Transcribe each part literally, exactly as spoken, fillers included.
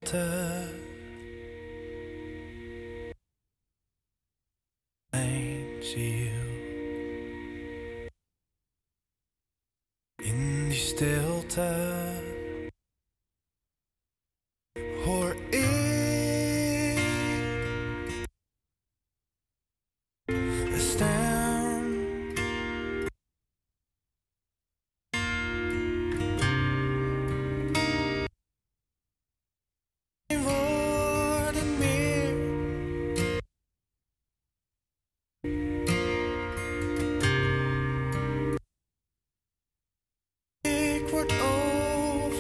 Mijn ziel. In die stilte hoor ik een stem. Geen woorden meer. Ik word overspoeld.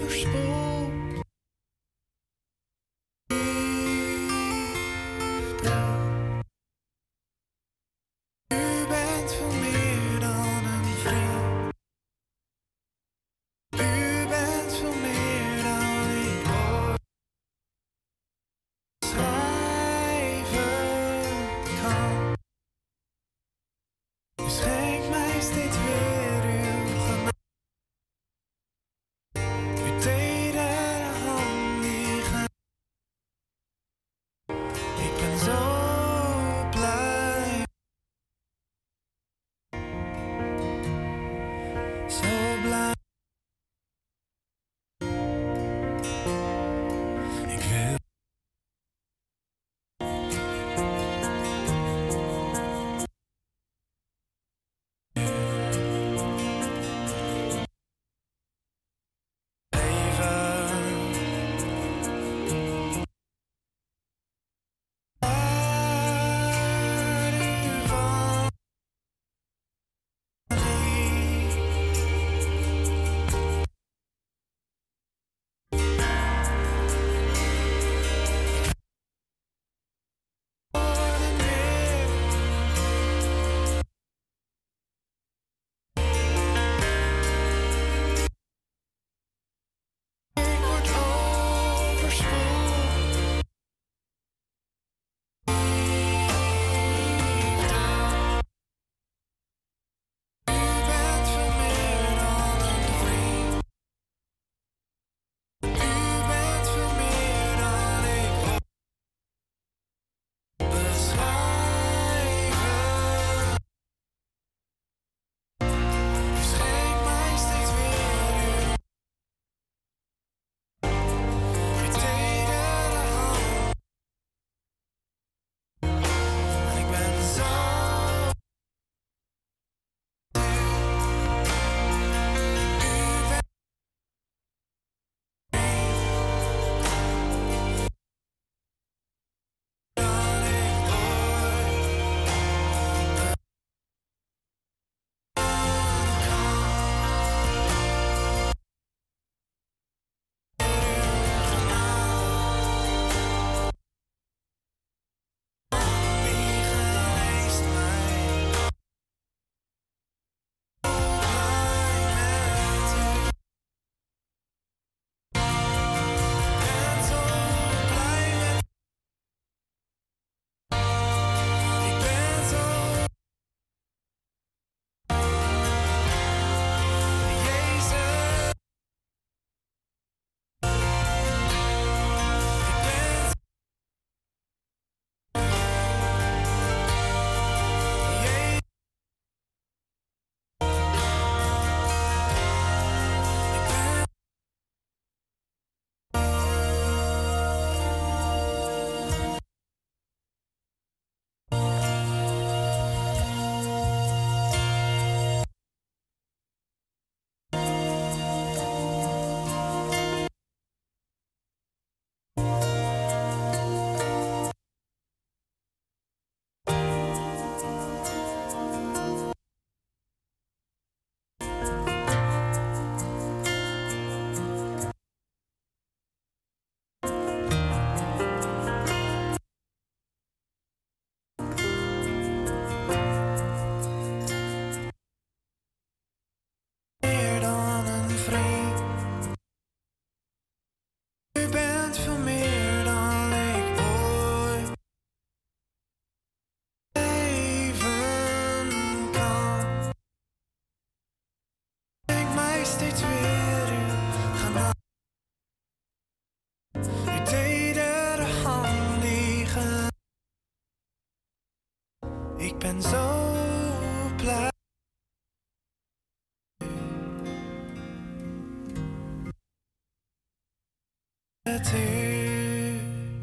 het u.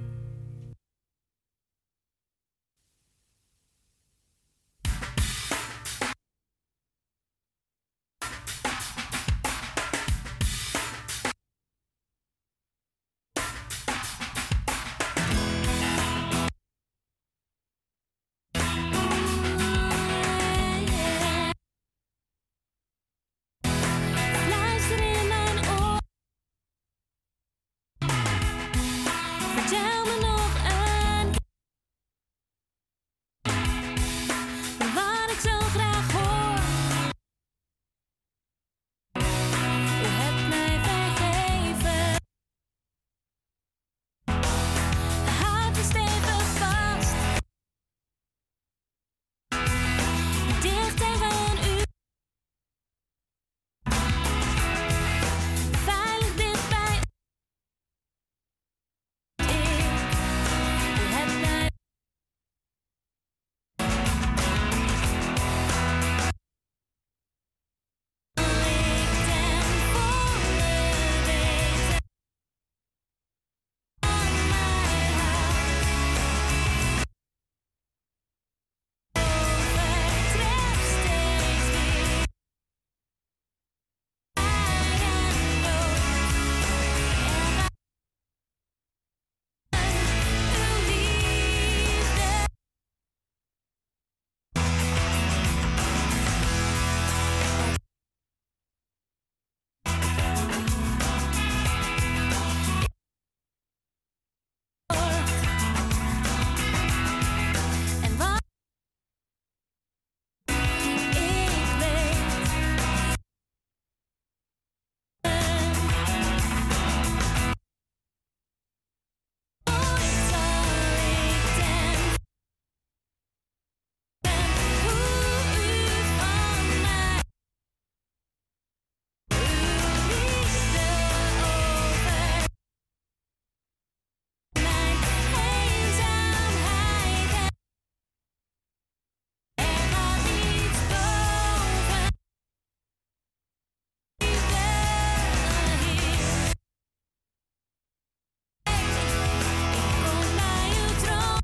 Luister in mijn oor. Vertel me nog een keer wat ik zo graag hoor. U hebt mij vergeven. Houd me stevig vast. Dicht tegen u. Veilig dichtbij. Ik. U hebt mij. Ik ten volle weten van mij houdt. Overtref steeds weer pijn en nood. En uw liefde. En wat ik weet. Ooit zal ik ten hoe u van mij uw liefde over mijn eenzaamheid. Er gaat iets boven liefde hier. Ik kom bij uw troon.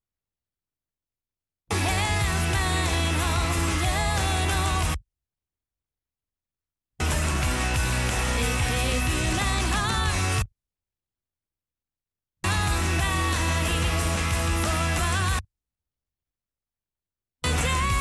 Hef mijn handen op. Ik geef u mijn hart. Aanbaar hier voor wat u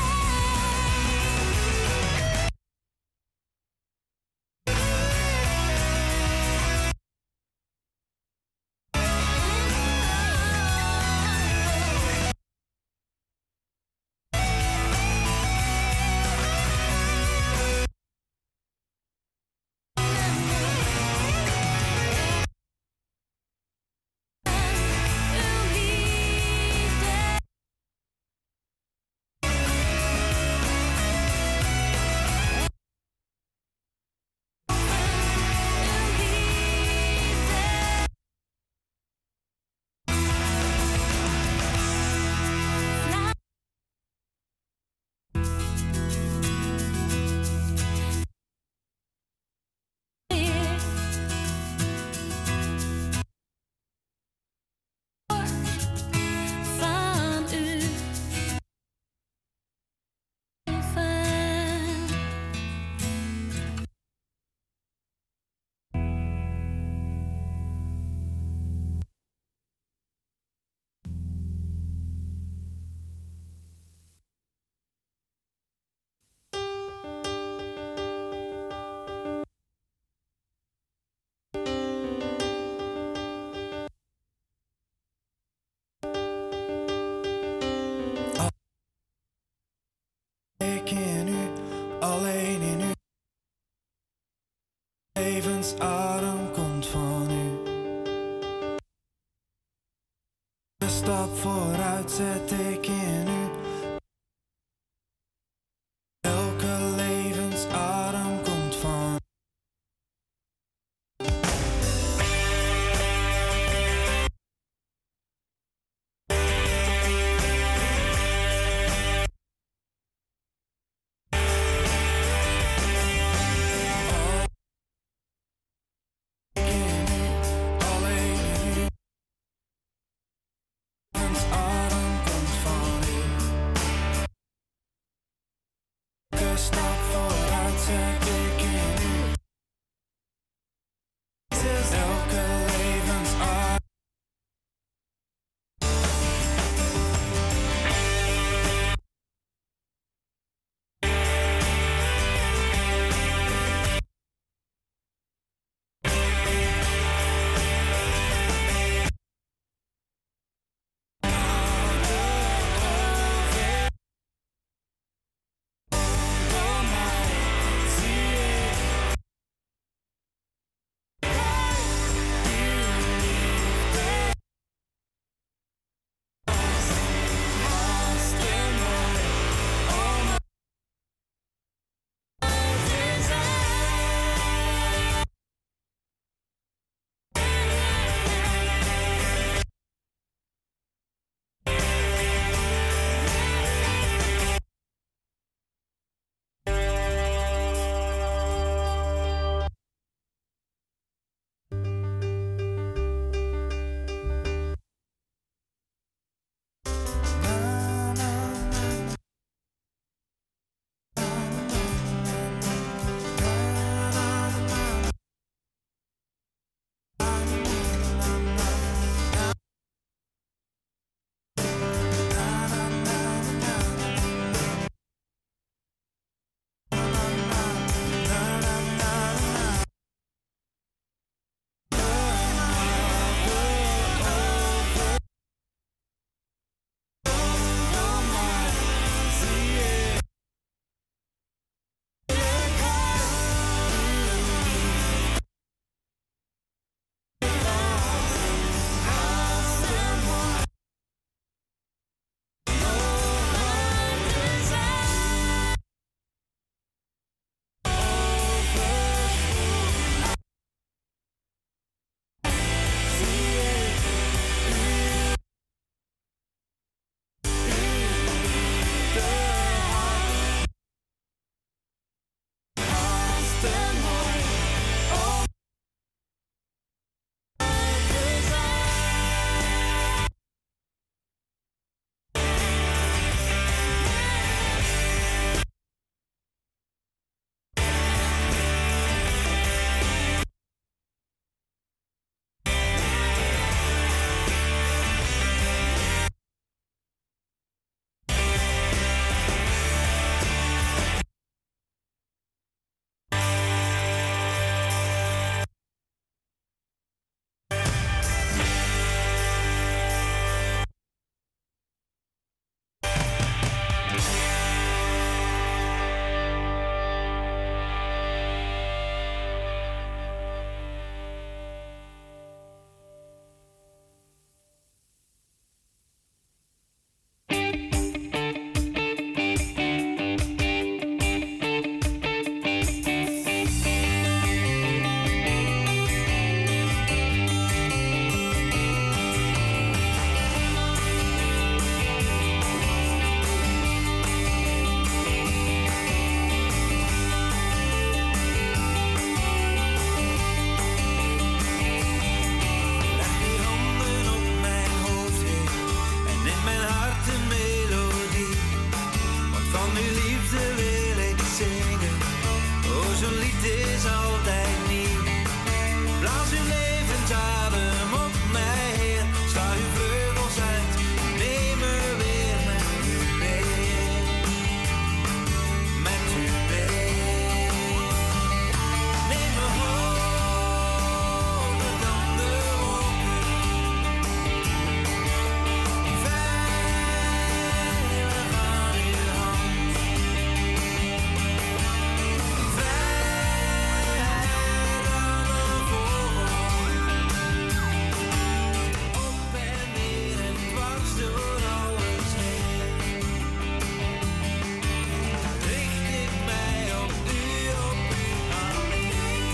uw liefde. Uw liefde. Van u. Ik in u, alleen in u. Levensadem komt van u. Een stap vooruit zet ik in u. Elke levensadem komt van zo'n lied is altijd nieuw. Blaas uw levensadem op mij, Heer. Sla uw vleugels uit, neem me weer met u mee. Met u mee. Neem me hoger dan de wolken. Veilig aan uw hand. Vrijer dan een vogel. Op en neer en dwars door alles heen. Richt ik mij op u, op u alleen.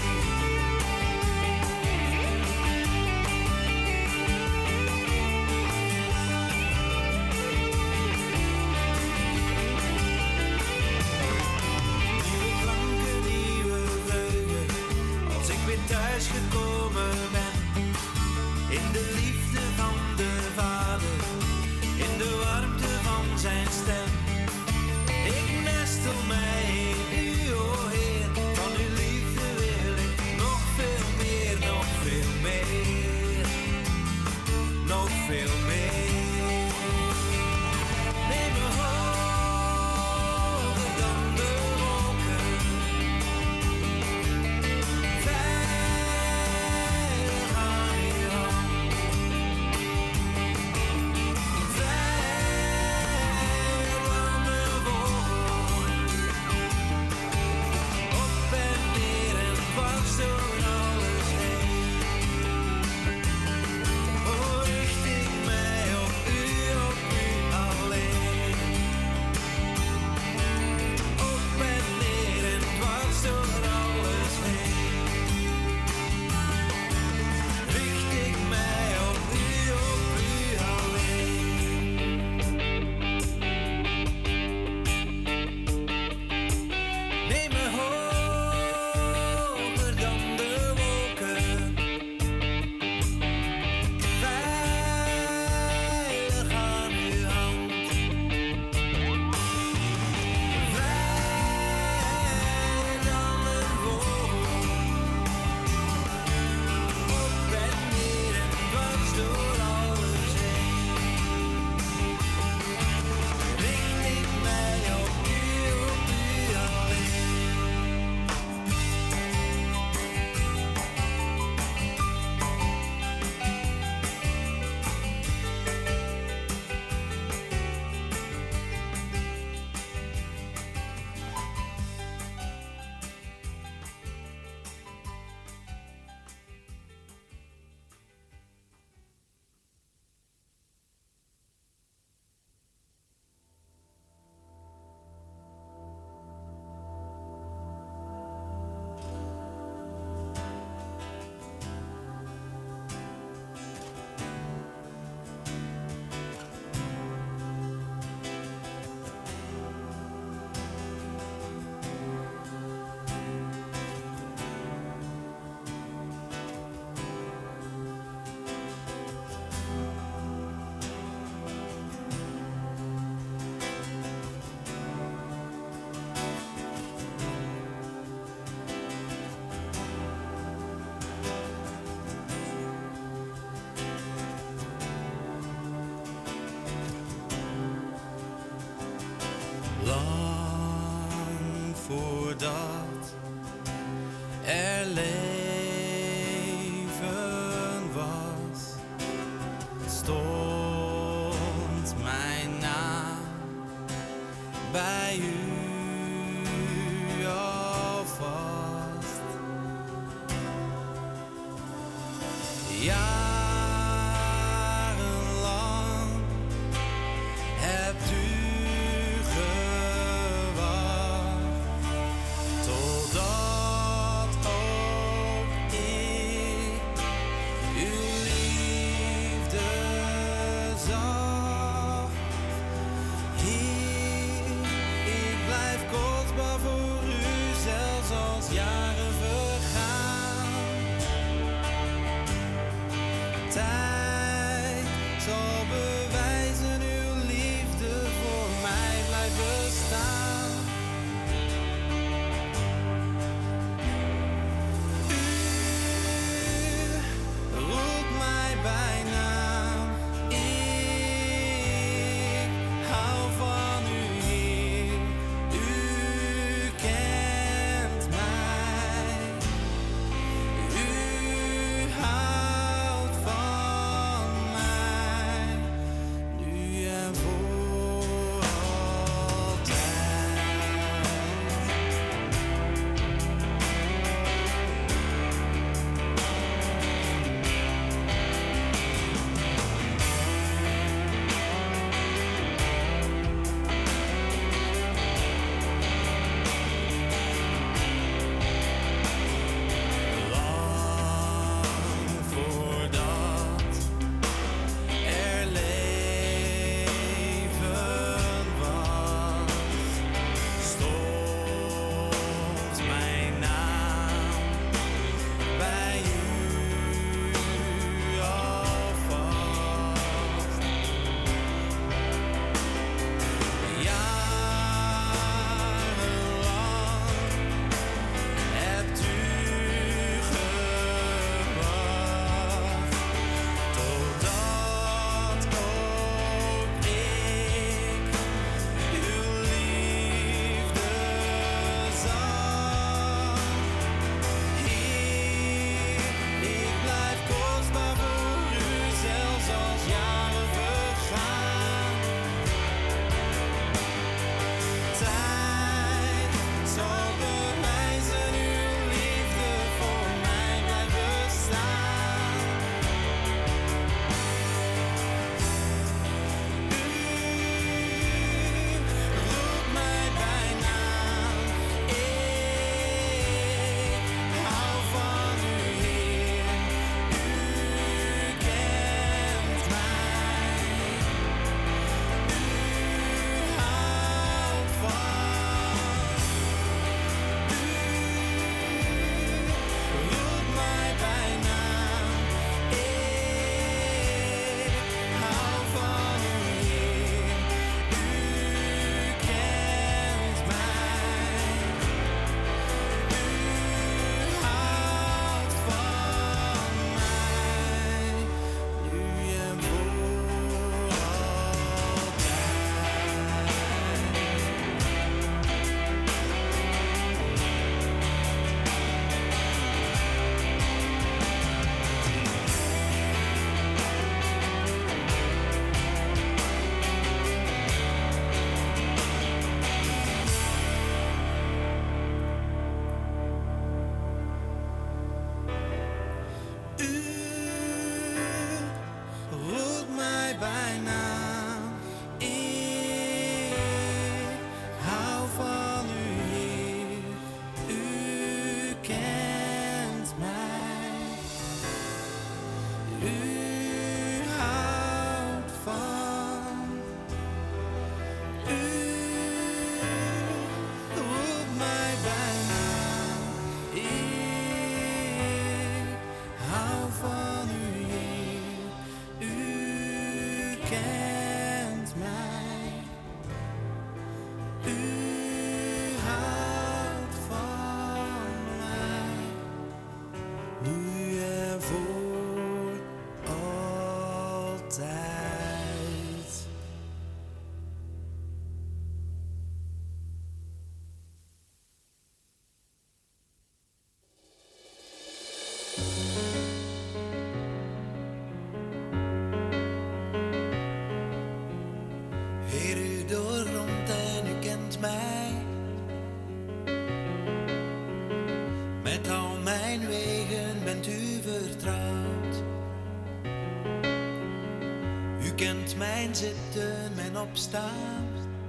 Nieuwe klanken, nieuwe vreugde, als ik weer thuis gekomen ben. In de liefde van de Vader, in de warmte van zijn stem. Ik nestel mij in u, o Heer, van uw liefde wil ik nog veel meer, nog veel meer, nog veel meer. Neem me hoger dan de wolken. Veilig aan uw hand. Vrijer dan een vogel. Op en neer en dwars door alles heen. O, richt ik mij op u, op u alleen. Op en neer en dwars door alles heen. Richt ik mij op u, op u alleen. Neem me hoger dan de wolken. Veilig aan uw hand. Vrijer dan een vogel. Op en neer en dwars door alles heen. Richt ik mij op u, op u alleen. Lang voordat er leven was, stond mijn naam bij u alvast. Jarenlang hebt u gewacht, totdat ook ik uw liefde zag. Heer, ik blijf kostbaar voor u, zelfs als jaren vergaan. nu en voor altijd. Heer, u doorgrondt en u kent mij. Met al mijn wegen bent u vertrouwd. U kent mijn zitten, mijn opstaan.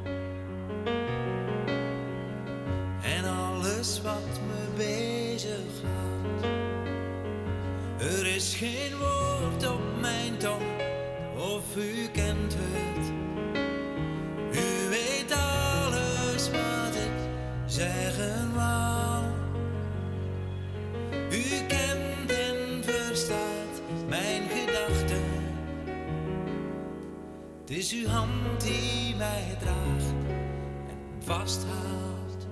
En alles wat me bezighoudt. Er is geen woord op mijn tong, of u kent het. U weet alles wat ik zeggen wou. U kent en verstaat mijn gedachten. Het is uw hand die mij draagt en vasthoudt.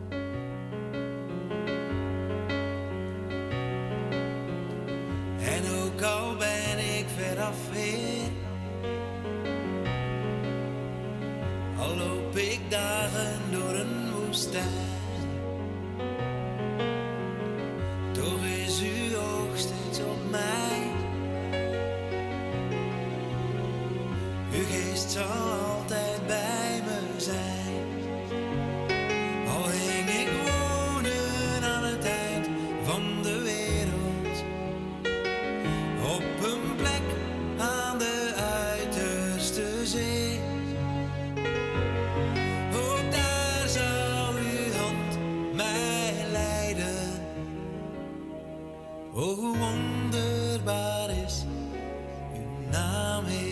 En ook al ben ik veraf, Heer, al loop ik dagen door een woestijn, toch is uw oog steeds op mij. Uw geest zal altijd bij me zijn. Al hing ik wonen aan het eind van de wereld, op een plek aan de uiterste zee. Ook daar zou uw hand mij leiden. O, hoe wonderbaar is uw naam, Heer.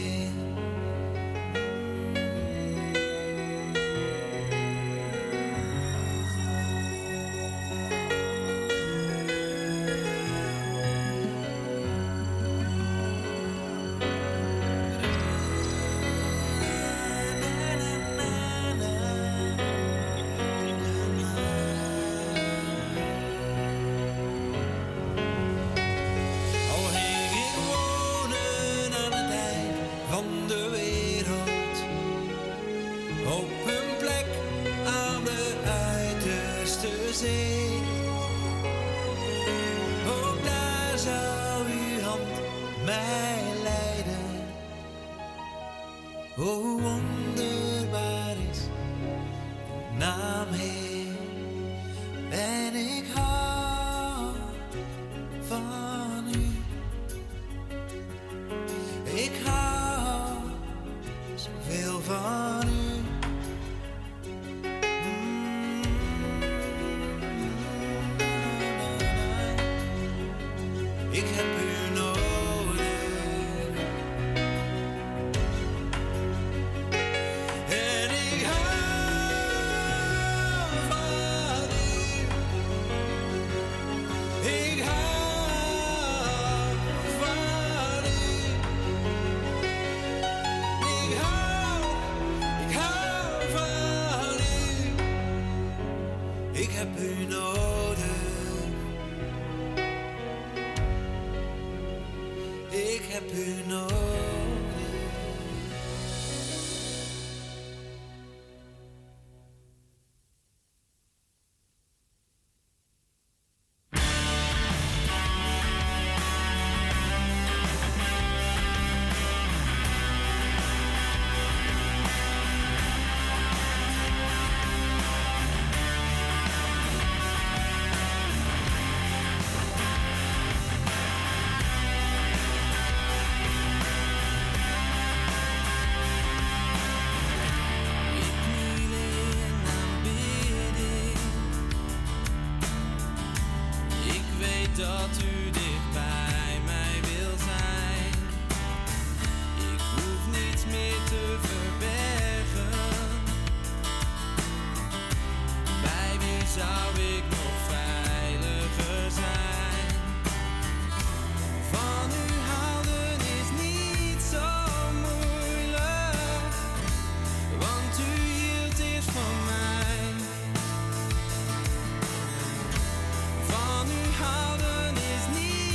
Al hing ik wonen aan het eind van de wereld, op een plek aan de uiterste zee. Ook daar zou uw hand mij leiden. O, hoe wonderbaar is uw naam, Heer. En ik hou van u. Ik hou zoveel van u. Mm. Ik heb u nodig. En ik hou van u. Ik hou van u. Ik hou, ik hou van u. Ik heb u nodig. Ik heb u nodig. Dat u dicht bij mij wil zijn. Ik hoef niets meer te verbergen. Bij wie zou ik nog veiliger zijn? Van u houden is niet zo moeilijk, want u hield eerst van mij. Van u houden is niet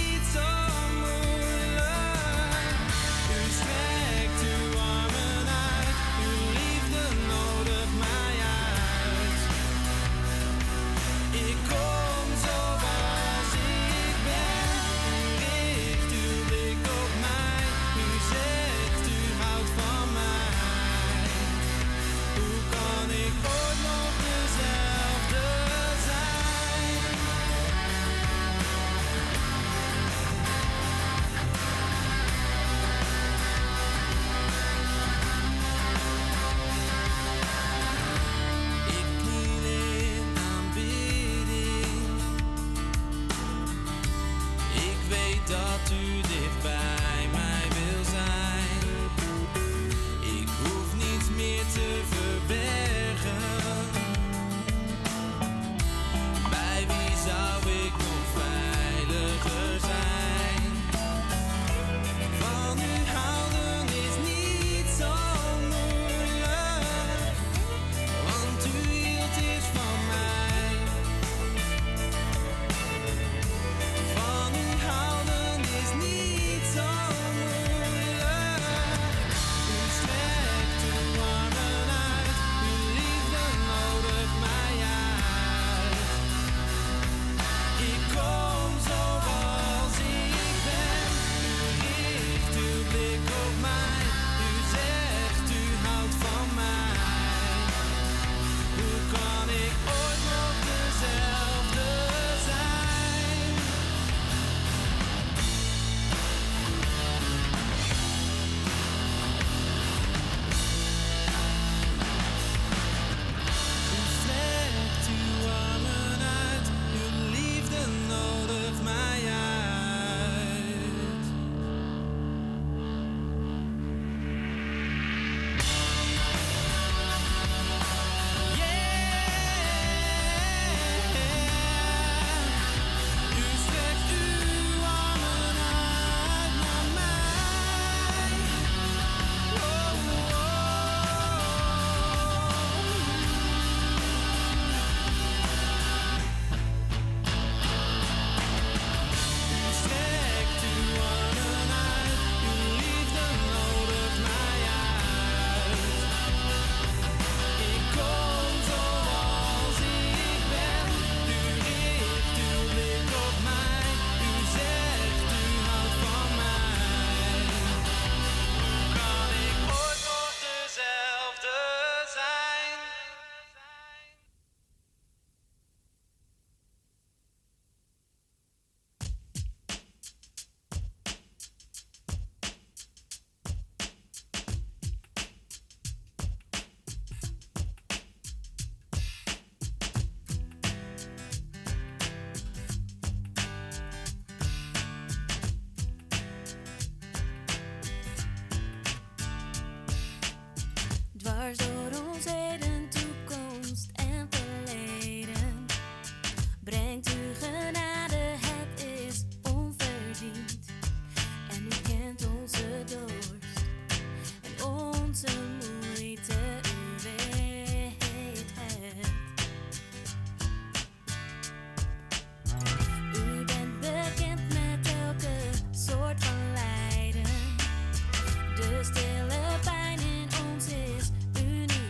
dat u dicht bij mij wil zijn. Ik hoef niets meer te verbergen. Bij wie zou ik nog veiliger zijn? Van u houden is niet zo moeilijk, want u hield iets van mij. Van u houden is niet zo moeilijk. U strekt uw armen uit, uw liefde nodigt mij uit. Ik kom zoals ik ben, u richt uw blik op mij, u zegt u houdt van mij. Hoe kan ik ooit nog dezelfde zijn? U strekt uw armen uit, uw liefde nodigt mij uit. Yeah. U strekt uw armen uit naar mij. Oh, oh. U strekt uw armen uit, uw liefde nodigt mij uit. Ik kom zoals ik ben, u richt uw blik op mij, u zegt u houdt van mij. Kan ik ooit nog dezelfde zijn? Dwars door ons heden, toekomst en verleden brengt u genade, het is onverdiend. En u kent onze dorst en onze moeite, u weet het. U bent bekend met elke soort van lijden. De stille pijn in ons is u niet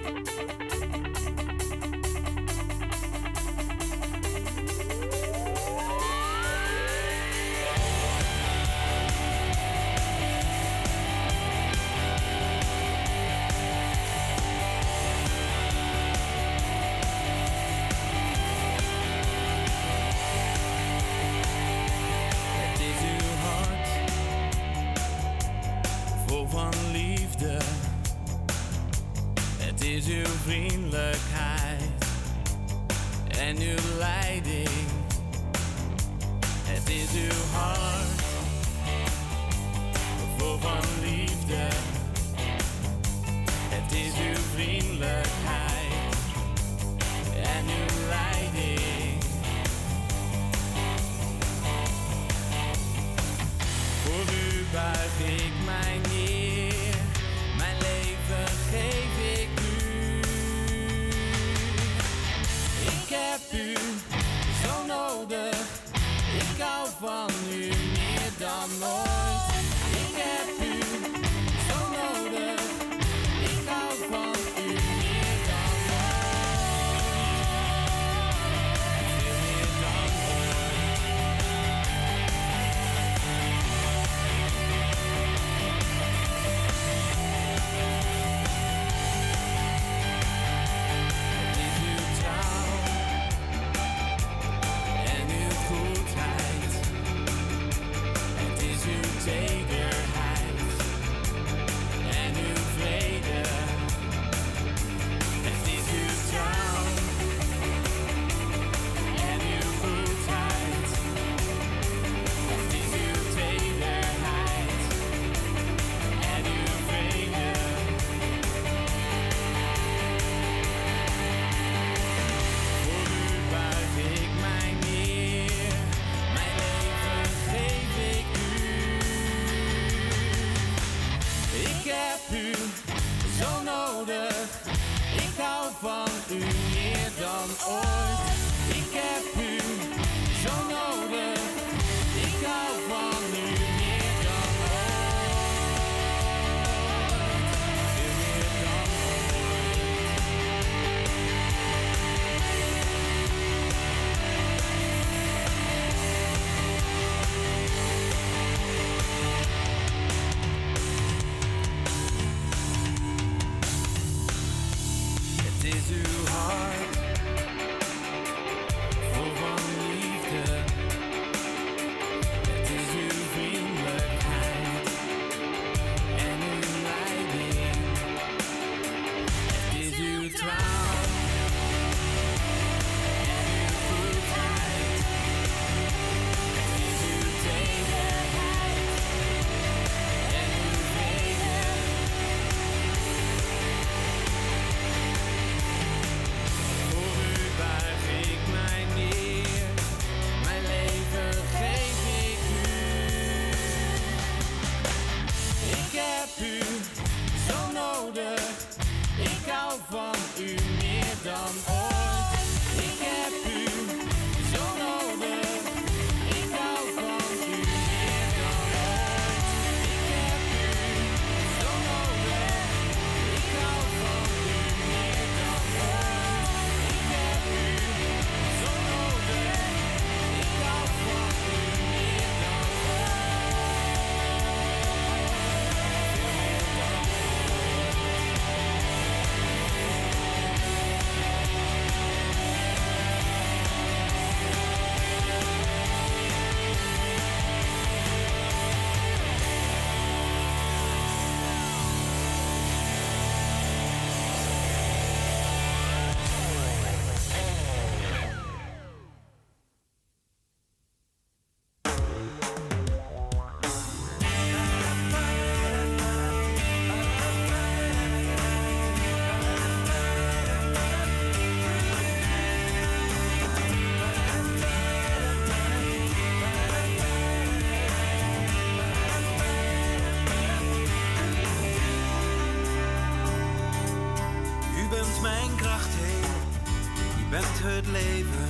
het leven.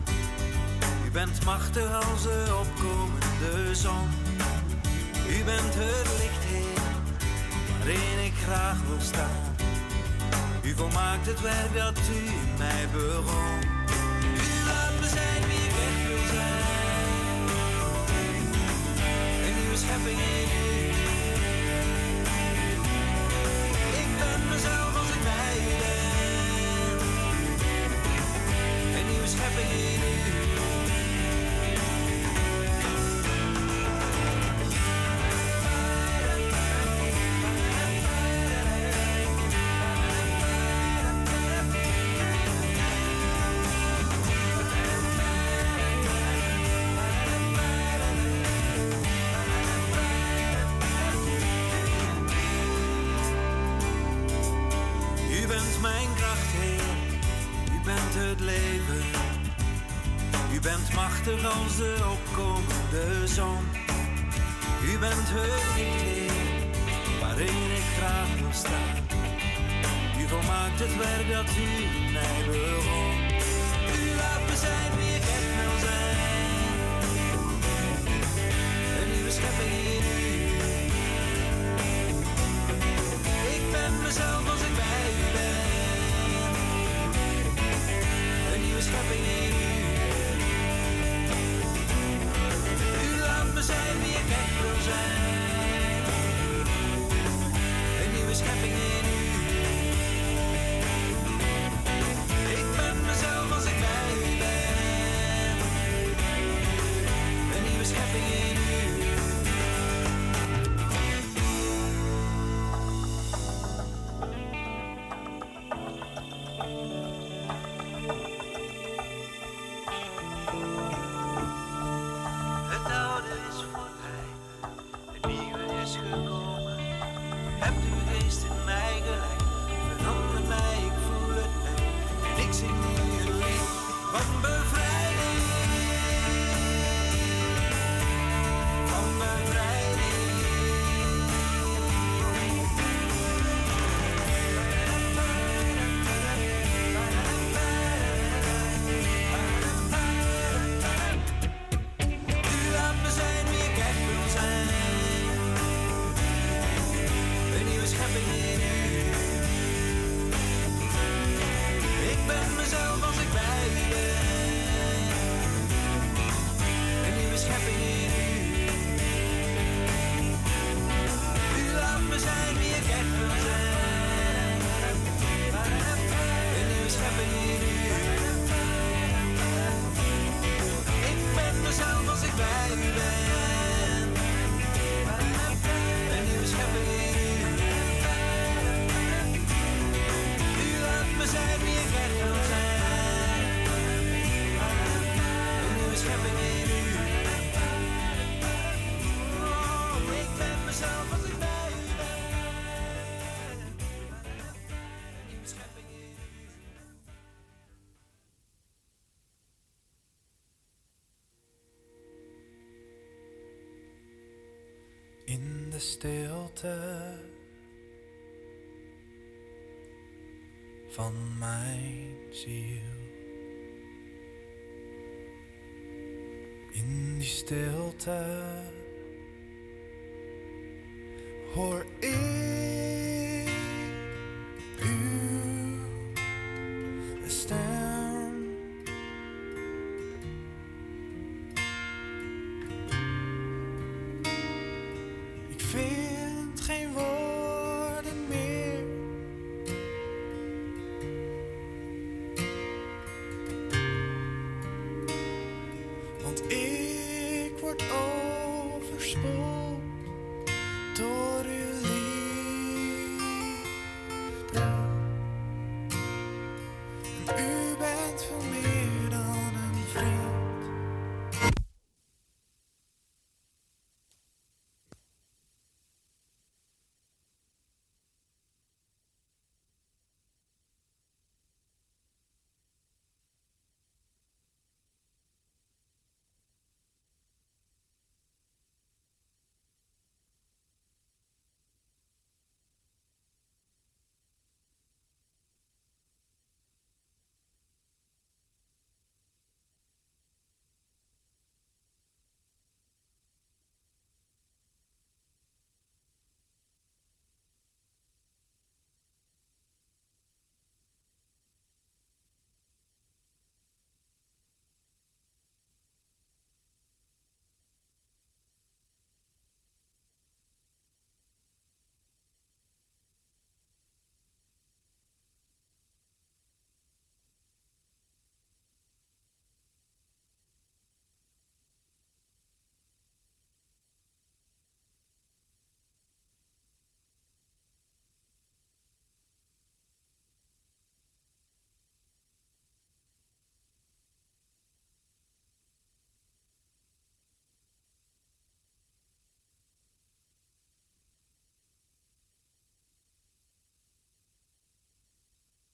U bent machtig als de opkomende zon. U bent het licht, Heer, waarin ik graag wil staan. U volmaakt het werk dat u in mij begon. U laat me zijn wie ik echt wil zijn. Een nieuwe schepping in u. Ik ben mezelf als ik bij u ben. Een nieuwe schepping in u. Het leven. U bent machtig als de opkomende zon. U bent het licht, Heer, waarin ik graag wil staan. U volmaakt het werk dat u in mij begon. U laat me zijn wie ik echt wil zijn. Een nieuwe schepping in u. Ik ben mezelf als ik bij u ben. Een nieuwe schepping in u. U laat me zijn wie ik echt wil zijn. Een nieuwe schepping in u. Ik ben mezelf als ik bij u ben. Een nieuwe schepping in u. In de stilte van mijn ziel. In die stilte hoor ik